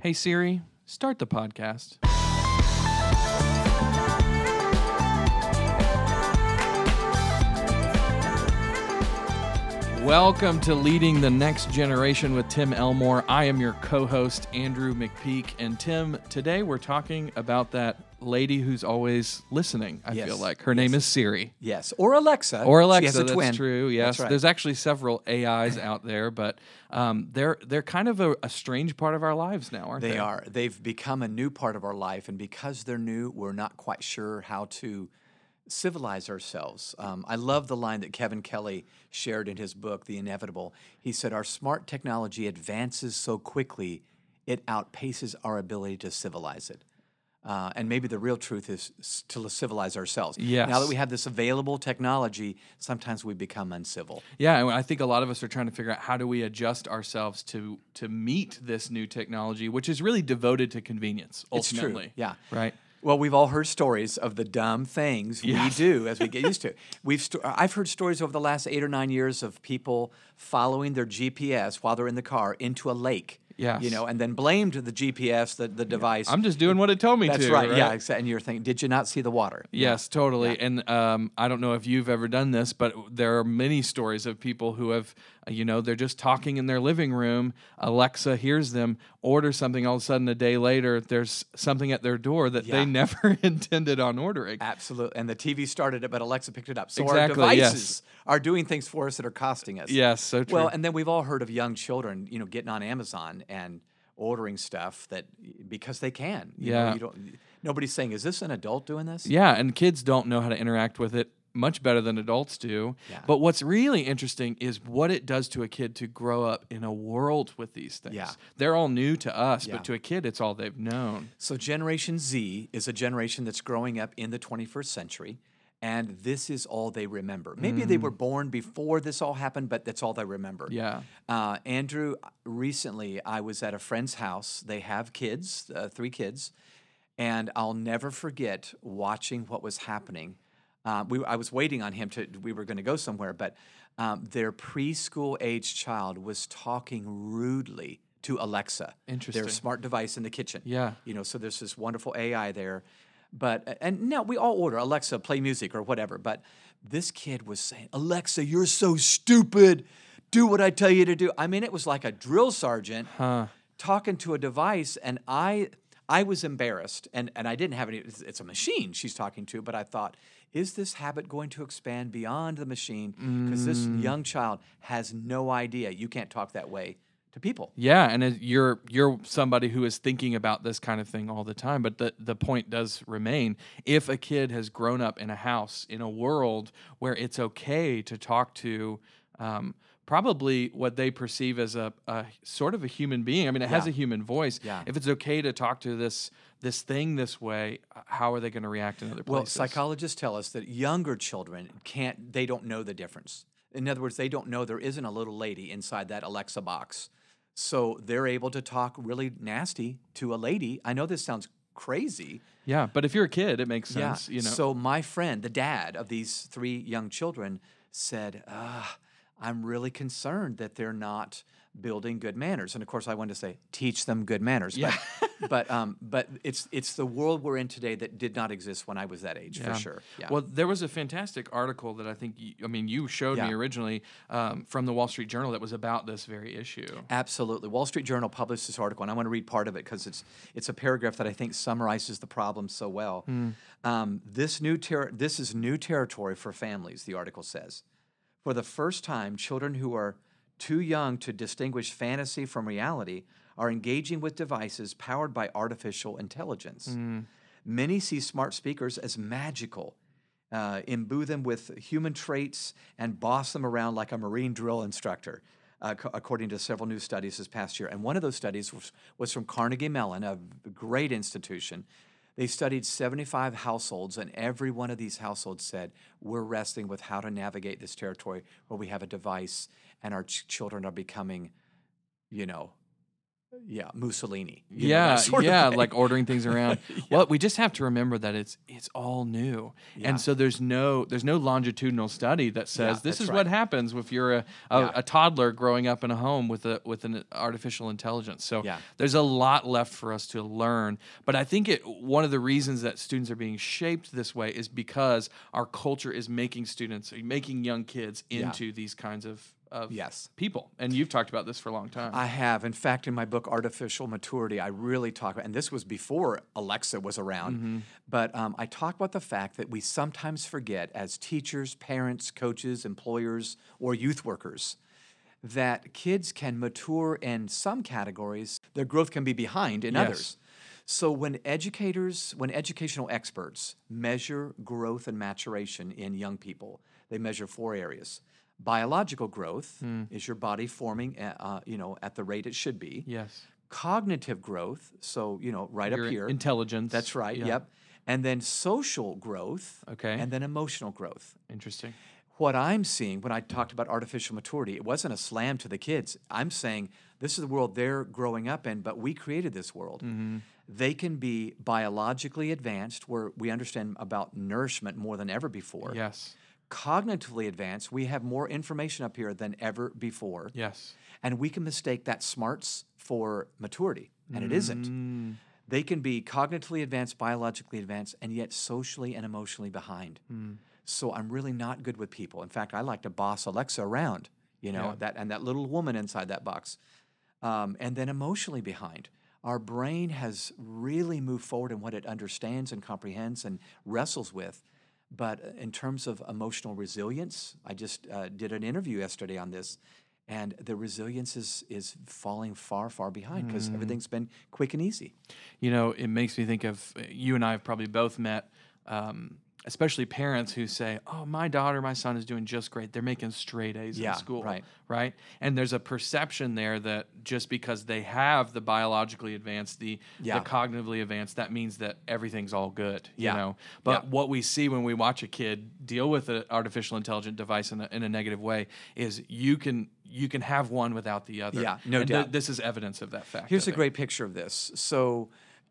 Hey Siri, start the podcast. Welcome to Leading the Next Generation with Tim Elmore. I am your co-host, Andrew McPeak. And Tim, today we're talking about that lady who's always listening, I feel like. Her name is Siri. Yes, or Alexa. Or Alexa, she has a that's twin. true, yes. That's right. There's actually several AIs out there, but they're kind of a strange part of our lives now, aren't they? They are. They've become a new part of our life, and because they're new, we're not quite sure how to civilize ourselves. I love the line that Kevin Kelly shared in his book, The Inevitable. He said, our smart technology advances so quickly, it outpaces our ability to civilize it. And maybe the real truth is to civilize ourselves. Yes. Now that we have this available technology, sometimes we become uncivil. Yeah, and I think a lot of us are trying to figure out how do we adjust ourselves to meet this new technology, which is really devoted to convenience, ultimately. It's true, yeah. Right? Well, we've all heard stories of the dumb things we do as we get used to it. I've heard stories over the last 8 or 9 years of people following their GPS while they're in the car into a lake. Yes. And then blamed the GPS, the device. I'm just doing what it told me That's to. right. Right? Yeah, exactly. And you're thinking, did you not see the water? Yes, totally. And I don't know if you've ever done this, but there are many stories of people who have, they're just talking in their living room. Alexa hears them, order something. All of a sudden, a day later, there's something at their door that they never intended on ordering. Absolutely. And the TV started it, but Alexa picked it up. So Exactly, our devices are doing things for us that are costing us. Yes, so true. Well, and then we've all heard of young children, getting on Amazon and ordering stuff that because they can. Nobody's saying, is this an adult doing this? Yeah, and kids don't know how to interact with it much better than adults do. Yeah. But what's really interesting is what it does to a kid to grow up in a world with these things. Yeah. They're all new to us, Yeah. but to a kid, it's all they've known. So Generation Z is a generation that's growing up in the 21st century, and this is all they remember. Maybe they were born before this all happened, but that's all they remember. Yeah. Andrew, recently I was at a friend's house. They have kids, 3 kids, and I'll never forget watching what was happening. I was waiting on him we were going to go somewhere, but their preschool age child was talking rudely to Alexa, Interesting. their smart device in the kitchen. Yeah. So there's this wonderful AI there. And now we all order Alexa, play music or whatever. But this kid was saying, Alexa, you're so stupid. Do what I tell you to do. I mean, it was like a drill sergeant talking to a device. And I was embarrassed. And I didn't have any, it's a machine she's talking to. But I thought, is this habit going to expand beyond the machine? Because this young child has no idea you can't talk that way to people. Yeah, and you're somebody who is thinking about this kind of thing all the time, but the point does remain. If a kid has grown up in a house, in a world where it's okay to talk to probably what they perceive as a sort of a human being. I mean, it has a human voice. Yeah. If it's okay to talk to this thing this way, how are they going to react in other places? Well, psychologists tell us that younger children they don't know the difference. In other words, they don't know there isn't a little lady inside that Alexa box. So they're able to talk really nasty to a lady. I know this sounds crazy. Yeah, but if you're a kid, it makes sense. So my friend, the dad of these 3 young children, said, I'm really concerned that they're not building good manners. And of course, I wanted to say, teach them good manners. Yeah. But it's the world we're in today that did not exist when I was that age, for sure. Yeah. Well, there was a fantastic article that I think, you showed me originally from the Wall Street Journal that was about this very issue. Absolutely. Wall Street Journal published this article, and I want to read part of it because it's a paragraph that I think summarizes the problem so well. This is new territory for families, the article says. For the first time, children who are too young to distinguish fantasy from reality are engaging with devices powered by artificial intelligence. Many see smart speakers as magical, imbue them with human traits, and boss them around like a Marine drill instructor, according to several new studies this past year. And one of those studies was from Carnegie Mellon, a great institution. They studied 75 households, and every one of these households said, we're wrestling with how to navigate this territory where we have a device and our children are becoming, Mussolini. Like ordering things around. Well, we just have to remember that it's all new, and so there's no longitudinal study that says this that's is right. what happens if you're a toddler growing up in a home with an artificial intelligence. So there's a lot left for us to learn. But I think one of the reasons that students are being shaped this way is because our culture is making young kids into these kinds of people. And you've talked about this for a long time. I have. In fact, in my book, Artificial Maturity, I really talk about, and this was before Alexa was around, but I talk about the fact that we sometimes forget as teachers, parents, coaches, employers, or youth workers, that kids can mature in some categories. Their growth can be behind in others. So when educational experts measure growth and maturation in young people, they measure 4 areas. Biological growth is your body forming, at the rate it should be. Yes. Cognitive growth, so, right Your up here. intelligence. That's right, Yeah. yep. And then social growth. Okay. And then emotional growth. Interesting. What I'm seeing when I talked about artificial maturity, it wasn't a slam to the kids. I'm saying this is the world they're growing up in, but we created this world. They can be biologically advanced, where we understand about nourishment more than ever before. Yes. Cognitively advanced, we have more information up here than ever before. Yes. And we can mistake that smarts for maturity, and it isn't. They can be cognitively advanced, biologically advanced, and yet socially and emotionally behind. So I'm really not good with people. In fact, I like to boss Alexa around, that little woman inside that box. And then emotionally behind. Our brain has really moved forward in what it understands and comprehends and wrestles with. But in terms of emotional resilience, I just did an interview yesterday on this, and the resilience is falling far, far behind because everything's been quick and easy. It makes me think of, you and I have probably both met, especially parents who say, oh, my daughter, my son is doing just great. They're making straight A's in school. Right? And there's a perception there that just because they have the biologically advanced, the cognitively advanced, that means that everything's all good. But what we see when we watch a kid deal with an artificial intelligent device in a negative way is you can have one without the other. Yeah, no doubt. This is evidence of that fact. Here's a great picture of this. So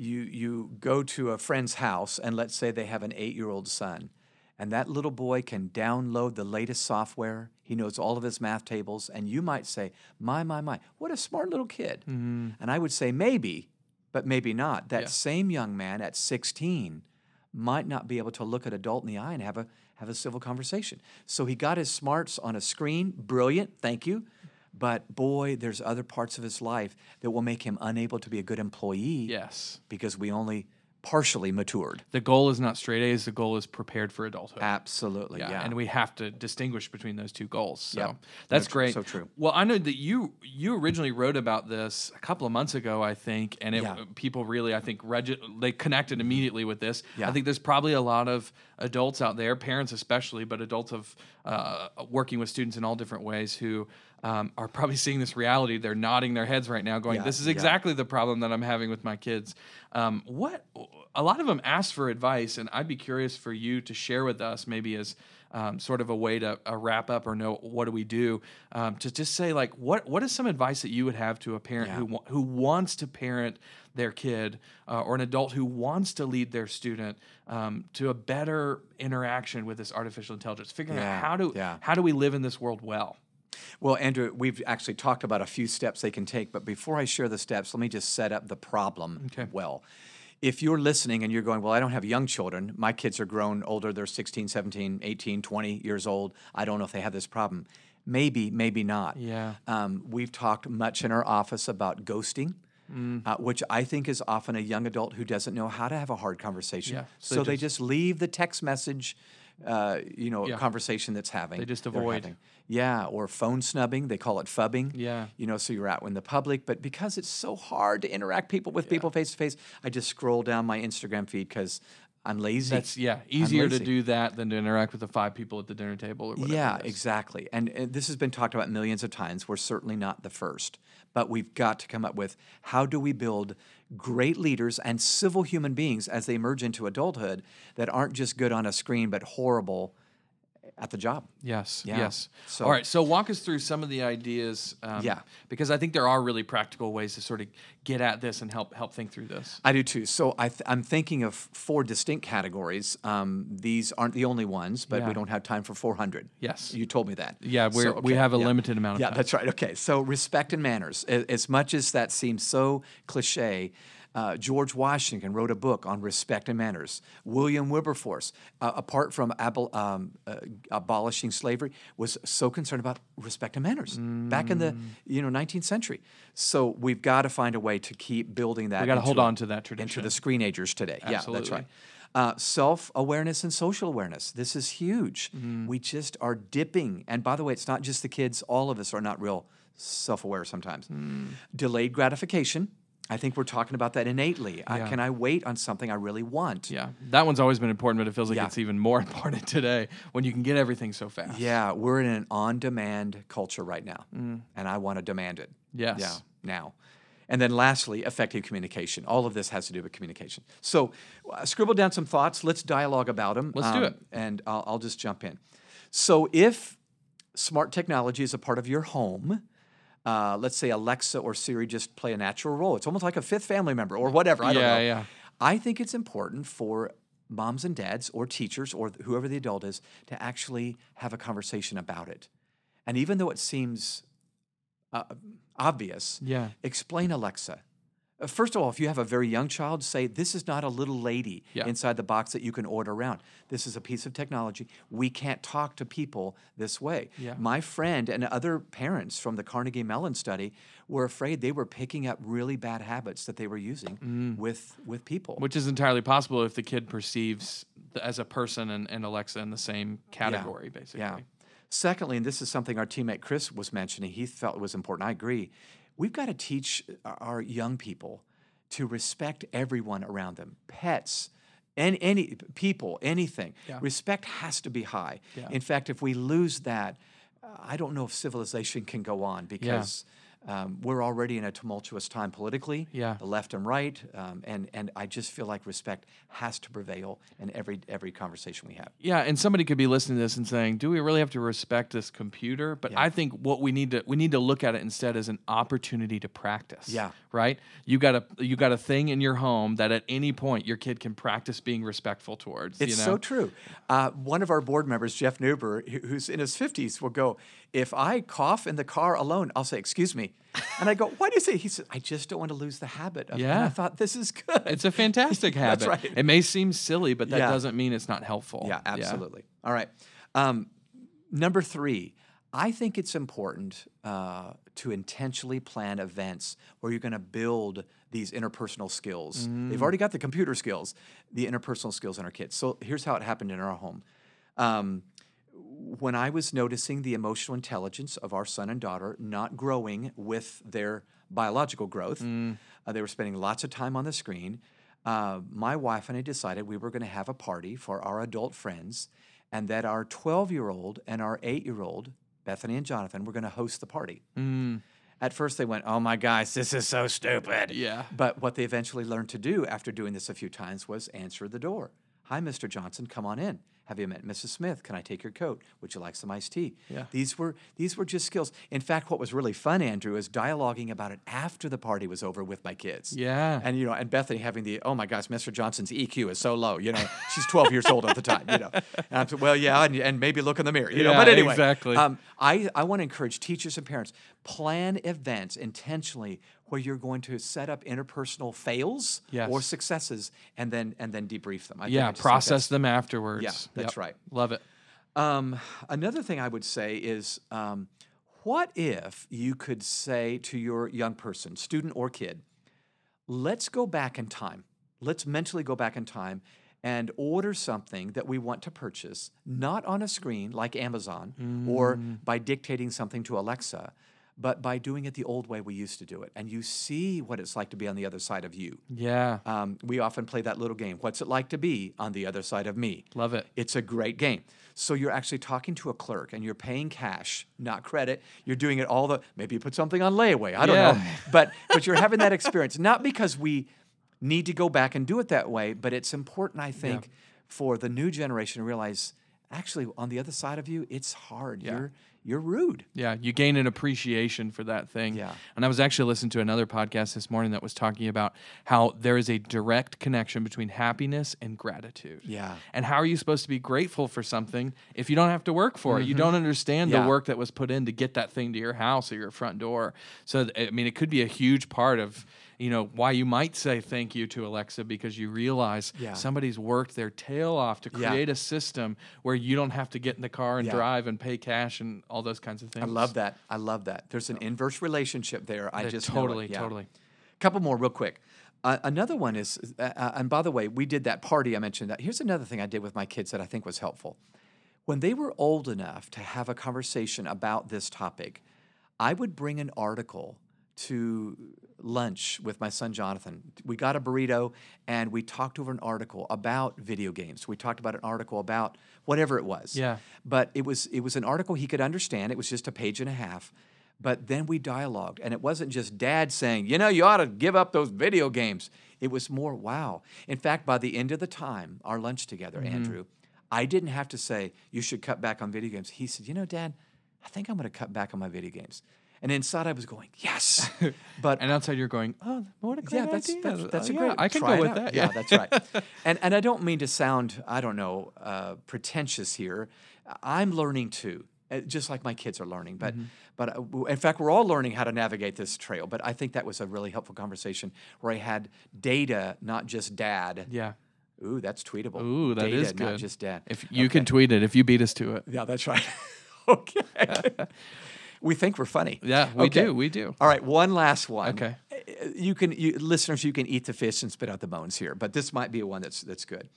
you go to a friend's house, and let's say they have an 8-year-old son, and that little boy can download the latest software. He knows all of his math tables, and you might say, my, what a smart little kid. And I would say maybe, but maybe not. That same young man at 16 might not be able to look an adult in the eye and have a civil conversation. So he got his smarts on a screen. Brilliant, thank you. But boy, there's other parts of his life that will make him unable to be a good employee. Yes. Because we only partially matured. The goal is not straight A's. The goal is prepared for adulthood. Absolutely, yeah. And we have to distinguish between those two goals. So that's great. So true. Well, I know that you originally wrote about this a couple of months ago, I think, and people really, I think, they connected immediately with this. I think there's probably a lot of adults out there, parents especially, but adults of working with students in all different ways who are probably seeing this reality. They're nodding their heads right now going, this is exactly the problem that I'm having with my kids. A lot of them ask for advice, and I'd be curious for you to share with us maybe as sort of a way to wrap up or know what do we do, to just say, like, what is some advice that you would have to a parent who wants to parent their kid or an adult who wants to lead their student to a better interaction with this artificial intelligence, figuring out how do we live in this world well? Well, Andrew, we've actually talked about a few steps they can take, but before I share the steps, let me just set up the problem well. If you're listening and you're going, well, I don't have young children. My kids are grown older. They're 16, 17, 18, 20 years old. I don't know if they have this problem. Maybe, maybe not. Yeah. We've talked much in our office about ghosting, which I think is often a young adult who doesn't know how to have a hard conversation. Yeah. So they just leave the text message conversation that's having. They just avoid. Or phone snubbing. They call it phubbing. Yeah. So you're out in the public. But because it's so hard to interact with people face to face, I just scroll down my Instagram feed because I'm lazy. That's easier to do that than to interact with the 5 people at the dinner table or whatever. Yeah, exactly. And this has been talked about millions of times. We're certainly not the first. But we've got to come up with how do we build great leaders and civil human beings as they emerge into adulthood that aren't just good on a screen but horrible at the job. Yes. Yeah. Yes. So- All right. So walk us through some of the ideas. Yeah. Because I think there are really practical ways to sort of get at this and help think through this. I do too. So I'm thinking of 4 distinct categories. These aren't the only ones, but Yeah. we don't have time for 400. Yes. You told me that. Yeah, we So, have a yeah. limited amount of Yeah, time. that's right. Okay, so respect and manners. As much as that seems so cliche, George Washington wrote a book on respect and manners. William Wilberforce, apart from abolishing slavery, was so concerned about respect and manners back in the 19th century. So we've got to find a way to keep building that. We got to into hold a- on to that tradition. into the screenagers today. Yeah, that's Absolutely. right. Self-awareness and social awareness. This is huge. Mm-hmm. We just are dipping. And by the way, it's not just the kids. All of us are not real self-aware sometimes. Delayed gratification. I think we're talking about that innately. Yeah. Can I wait on something I really want? Yeah, that one's always been important, but it feels like Yeah. it's even more important today when you can get everything so fast. Yeah, we're in an on-demand culture right now, and I want to demand it. Yes. Yeah, now. And then lastly, effective communication. All of this has to do with communication. So scribble down some thoughts. Let's dialogue about them. Let's do it. And I'll just jump in. So if smart technology is a part of your home, let's say Alexa or Siri just play a natural role. It's almost like a fifth family member or whatever. I don't know. Yeah. I think it's important for moms and dads or teachers or whoever the adult is to actually have a conversation about it. And even though it seems obvious, Yeah. explain Alexa. First of all, if you have a very young child, say, this is not a little lady Yeah. inside the box that you can order around. This is a piece of technology. We can't talk to people this way. Yeah. My friend and other parents from the Carnegie Mellon study were afraid they were picking up really bad habits that they were using with people. Which is entirely possible if the kid perceives as a person and Alexa in the same category, basically. Yeah. Secondly, and this is something our teammate Chris was mentioning, he felt it was important. I agree. We've got to teach our young people to respect everyone around them, pets, any people, anything. Yeah. Respect has to be high. Yeah. In fact, if we lose that, I don't know if civilization can go on because we're already in a tumultuous time politically, Yeah. the left and right, and I just feel like respect has to prevail in every conversation we have. Yeah, and somebody could be listening to this and saying, "Do we really have to respect this computer?" But Yeah. I think what we need to look at it instead as an opportunity to practice. Yeah. Right? You got a thing in your home that at any point your kid can practice being respectful towards. It's so true. One of our board members, Jeff Neuber, who's in his 50s, will go, if I cough in the car alone, I'll say, excuse me. And I go, why do you say? He said, I just don't want to lose the habit of it. And Yeah. I thought, this is good. It's a fantastic habit. That's right. It may seem silly, but that Yeah. doesn't mean it's not helpful. Yeah, absolutely. All right. Number 3, I think it's important to intentionally plan events where you're going to build these interpersonal skills. They've already got the computer skills, the interpersonal skills in our kids. So here's how it happened in our home. When I was noticing the emotional intelligence of our son and daughter not growing with their biological growth, they were spending lots of time on the screen. My wife and I decided we were going to have a party for our adult friends, and that our 12-year-old and our 8-year-old, Bethany and Jonathan, were going to host the party. At first, they went, oh my gosh, this is so stupid. Yeah. But what they eventually learned to do after doing this a few times was answer the door. Hi, Mr. Johnson, come on in. Have you met Mrs. Smith? Can I take your coat? Would you like some iced tea? Yeah. These were just skills. In fact, what was really fun, Andrew, is dialoguing about it after the party was over with my kids. Yeah. And and Bethany having the, oh my gosh, Mr. Johnson's EQ is so low. She's 12 years old at the time. And I'm saying, well, yeah, and maybe look in the mirror. Yeah, But anyway, exactly. I want to encourage teachers and parents, plan events intentionally where you're going to set up interpersonal fails Yes. or successes and then debrief them. I Yeah, just think process them afterwards. Yeah, that's right. Love it. Another thing I would say is, what if you could say to your young person, student or kid, let's go back in time. Let's mentally go back in time and order something that we want to purchase, not on a screen like Amazon or by dictating something to Alexa, but by doing it the old way we used to do it. And you see what it's like to be on the other side of you. Yeah. We often play that little game. What's it like to be on the other side of me? Love it. It's a great game. So you're actually talking to a clerk and you're paying cash, not credit. You're doing it maybe you put something on layaway. I don't know. But you're having that experience, not because we need to go back and do it that way, but it's important, I think, for the new generation to realize actually on the other side of you, it's hard. Yeah. You're rude. Yeah, you gain an appreciation for that thing. Yeah. And I was actually listening to another podcast this morning that was talking about how there is a direct connection between happiness and gratitude. Yeah. And how are you supposed to be grateful for something if you don't have to work for it? You don't understand the Yeah. work that was put in to get that thing to your house or your front door. So, I mean, it could be a huge part of, why you might say thank you to Alexa, because you realize Yeah. somebody's worked their tail off to Yeah. create a system where you don't have to get in the car and Yeah. drive and pay cash and all those kinds of things. I love that. There's an inverse relationship there. I just know it. Totally, Yeah. totally. Couple more real quick. Another one is, and by the way, we did that party. I mentioned that. Here's another thing I did with my kids that I think was helpful. When they were old enough to have a conversation about this topic, I would bring an article to lunch with my son Jonathan. We got a burrito and we talked over an article about video games. We talked about an article about whatever it was. Yeah. But it was an article he could understand. It was just a page and a half. But then we dialogued, and it wasn't just Dad saying, you ought to give up those video games. It was more, wow. In fact, by the end of the time, our lunch together, Andrew, I didn't have to say, you should cut back on video games. He said, Dad, I think I'm going to cut back on my video games. And inside I was going, yes. But And outside you're going, oh, what a great idea. that's a Yeah, great. I can try go it with out. that. Yeah, that's right. And I don't mean to sound, pretentious here. I'm learning too, just like my kids are learning. But in fact, we're all learning how to navigate this trail. But I think that was a really helpful conversation where I had data, not just Dad. Yeah. Ooh, that's tweetable. Ooh, that data, is good. not just Dad. If you can tweet it, if you beat us to it. Yeah, that's right. Okay. We think we're funny. Yeah, we Okay. do. We do. All right, one last one. Okay. Listeners, you can eat the fish and spit out the bones here, but this might be one that's good.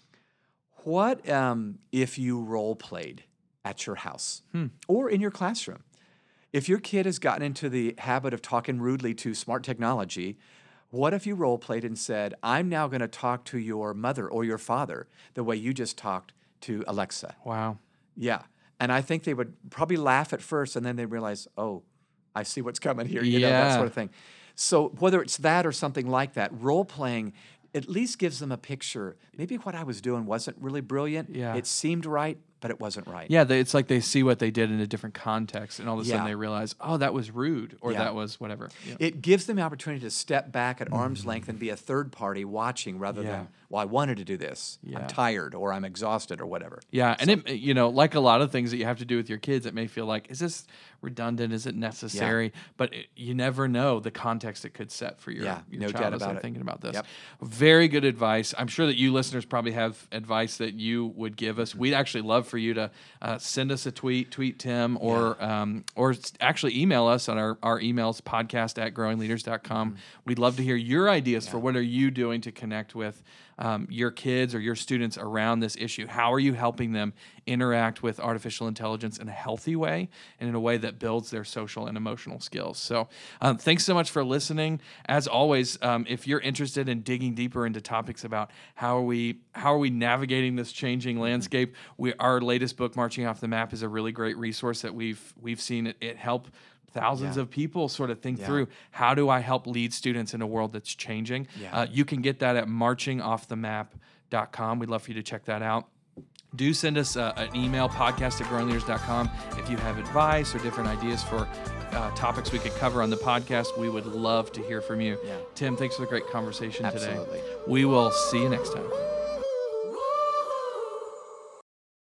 What if you role played at your house or in your classroom? If your kid has gotten into the habit of talking rudely to smart technology, what if you role played and said, I'm now going to talk to your mother or your father the way you just talked to Alexa? Wow. Yeah. And I think they would probably laugh at first, and then they realize, oh, I see what's coming here, that Yeah. sort of thing. So whether it's that or something like that, role-playing at least gives them a picture. Maybe what I was doing wasn't really brilliant. Yeah. It seemed right, but it wasn't right. Yeah, it's like they see what they did in a different context, and all of a sudden Yeah. they realize, oh, that was rude, or Yeah. that was whatever. Yeah. It gives them the opportunity to step back at arm's length and be a third party watching rather Yeah. than, well, I wanted to do this. Yeah. I'm tired or I'm exhausted or whatever. Yeah, and it, like a lot of things that you have to do with your kids, it may feel like, is this redundant? Is it necessary? But you never know the context it could set for your Yeah, your no child doubt as about they're it. thinking about this. Yep. Very good advice. I'm sure that you listeners probably have advice that you would give us. We'd actually love for you to send us a tweet Tim, or actually email us on our emails, podcast@growingleaders.com. We'd love to hear your ideas for what are you doing to connect with your kids or your students around this issue. How are you helping them interact with artificial intelligence in a healthy way and in a way that builds their social and emotional skills? So thanks so much for listening. As always, if you're interested in digging deeper into topics about how are we navigating this changing landscape, our latest book, Marching Off the Map, is a really great resource that we've seen it help thousands of people sort of think through, how do I help lead students in a world that's changing? Yeah. You can get that at marchingoffthemap.com. We'd love for you to check that out. Do send us an email, podcast@growingleaders.com. If you have advice or different ideas for topics we could cover on the podcast, we would love to hear from you. Yeah. Tim, thanks for the great conversation Absolutely. today. We will see you next time.